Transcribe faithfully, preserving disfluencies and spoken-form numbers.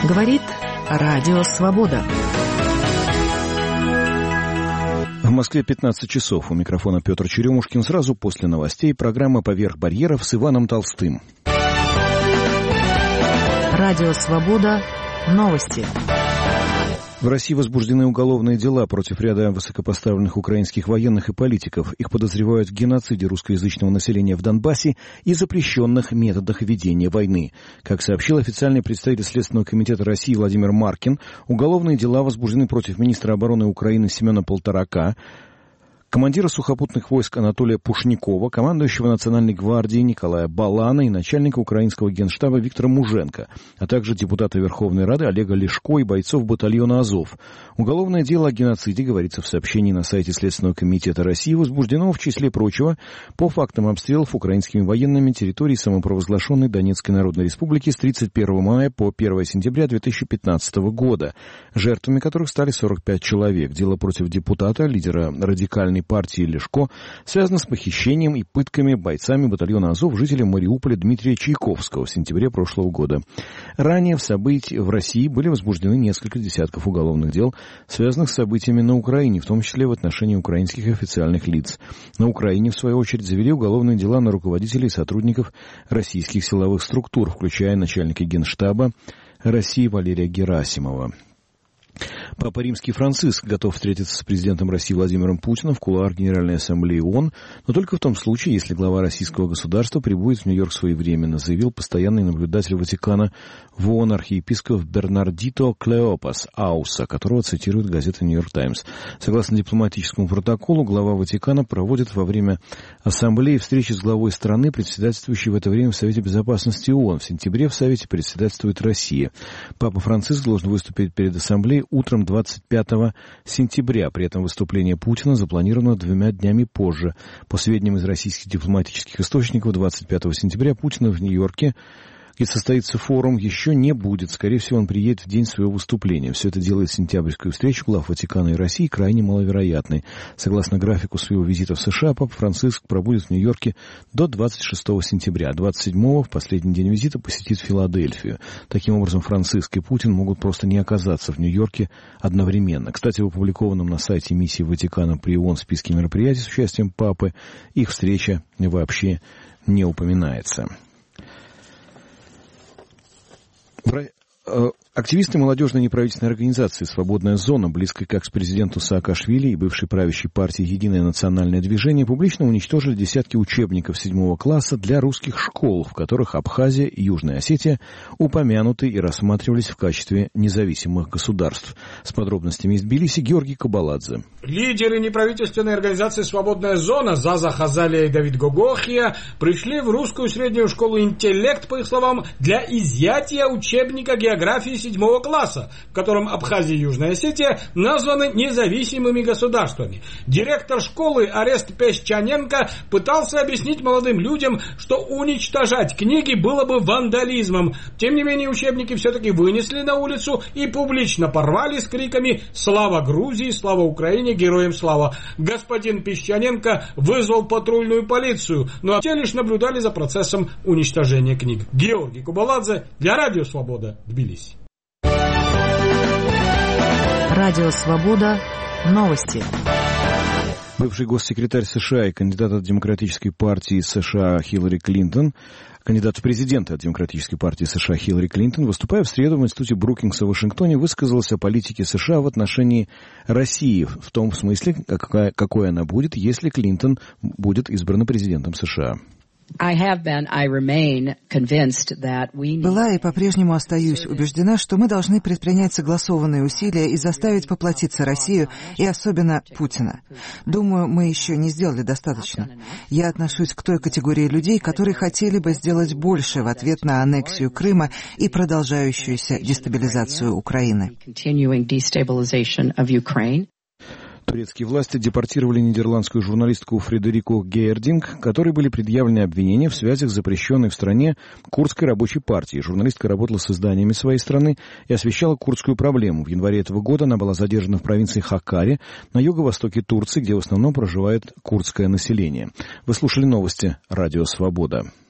Говорит Радио Свобода. В Москве пятнадцать часов. У микрофона Петр Черемушкин. Сразу после новостей программа «Поверх барьеров» с Иваном Толстым. Радио Свобода. Новости. В России возбуждены уголовные дела против ряда высокопоставленных украинских военных и политиков. Их подозревают в геноциде русскоязычного населения в Донбассе и запрещенных методах ведения войны. Как сообщил официальный представитель Следственного комитета России Владимир Маркин, уголовные дела возбуждены против министра обороны Украины Семена Полторака, командира сухопутных войск Анатолия Пушникова, командующего Национальной гвардией Николая Балана и начальника украинского генштаба Виктора Муженко, а также депутата Верховной Рады Олега Ляшко и бойцов батальона «Азов». Уголовное дело о геноциде, говорится в сообщении на сайте Следственного комитета России, возбуждено, в числе прочего, по фактам обстрелов украинскими военными территорий самопровозглашенной Донецкой Народной Республики с тридцать первого мая по первое сентября две тысячи пятнадцатого года, жертвами которых стали сорок пять человек. Дело против депутата, лидера радикальной партии Ляшко связано с похищением и пытками бойцами батальона «Азов» жителя Мариуполя Дмитрия Чайковского в сентябре прошлого года. Ранее в событии в России были возбуждены несколько десятков уголовных дел, связанных с событиями на Украине, в том числе в отношении украинских официальных лиц. На Украине, в свою очередь, завели уголовные дела на руководителей и сотрудников российских силовых структур, включая начальника Генштаба России Валерия Герасимова. Папа Римский Франциск готов встретиться с президентом России Владимиром Путиным в кулуарах Генеральной Ассамблеи ООН, но только в том случае, если глава российского государства прибудет в Нью-Йорк своевременно, заявил постоянный наблюдатель Ватикана в ООН архиепископ Бернардито Клеопас Ауса, которого цитирует газета «Нью-Йорк Таймс». Согласно дипломатическому протоколу, глава Ватикана проводит во время Ассамблеи встречи с главой страны, председательствующей в это время в Совете Безопасности ООН. В сентябре в Совете председательствует Россия. Папа Франциск должен выступить перед Ассамблеей утром двадцать пятого сентября. При этом выступление Путина запланировано двумя днями позже. По сведениям из российских дипломатических источников, двадцать пятого сентября Путина в Нью-Йорке, где состоится форум, еще не будет. Скорее всего, он приедет в день своего выступления. Все это делает сентябрьскую встречу глав Ватикана и России крайне маловероятной. Согласно графику своего визита в США, Папа Франциск пробудет в Нью-Йорке до двадцать шестого сентября. двадцать седьмого, в последний день визита, посетит Филадельфию. Таким образом, Франциск и Путин могут просто не оказаться в Нью-Йорке одновременно. Кстати, в опубликованном на сайте миссии Ватикана при ООН списке мероприятий с участием Папы их встреча вообще не упоминается. Активисты молодежной неправительственной организации «Свободная зона», близкой к экс-президенту Саакашвили и бывшей правящей партии «Единое национальное движение», публично уничтожили десятки учебников седьмого класса для русских школ, в которых Абхазия и Южная Осетия упомянуты и рассматривались в качестве независимых государств. С подробностями из Тбилиси Георгий Кабаладзе. Лидеры неправительственной организации «Свободная зона» Заза Хазалия и Давид Гогохия пришли в русскую среднюю школу «Интеллект», по их словам, для изъятия учебника географии седьмого класса, в котором Абхазия и Южная Осетия названы независимыми государствами. Директор школы Арест Песчаненко пытался объяснить молодым людям, что уничтожать книги было бы вандализмом. Тем не менее, учебники все-таки вынесли на улицу и публично порвали с криками «Слава Грузии! Слава Украине! Героям слава!». Господин Песчаненко вызвал патрульную полицию, но те лишь наблюдали за процессом уничтожения книг. Георгий Кубаладзе для Радио Свобода, Тбилиси. Радио Свобода. Новости. Бывший госсекретарь США и кандидат от Демократической партии США Хиллари Клинтон, кандидат в президенты от Демократической партии США Хиллари Клинтон, выступая в среду в Институте Брукингса в Вашингтоне, высказался о политике США в отношении России, в том смысле, какая, какой она будет, если Клинтон будет избрана президентом США. Была и по-прежнему остаюсь убеждена, что мы должны предпринять согласованные усилия и заставить поплатиться Россию и особенно Путина. Думаю, мы еще не сделали достаточно. Я отношусь к той категории людей, которые хотели бы сделать больше в ответ на аннексию Крыма и продолжающуюся дестабилизацию Украины. Турецкие власти депортировали нидерландскую журналистку Фредерику Гейердинг, которой были предъявлены обвинения в связях с запрещенной в стране курдской рабочей партией. Журналистка работала с изданиями своей страны и освещала курдскую проблему. В январе этого года она была задержана в провинции Хаккари на юго-востоке Турции, где в основном проживает курдское население. Вы слушали новости «Радио Свобода».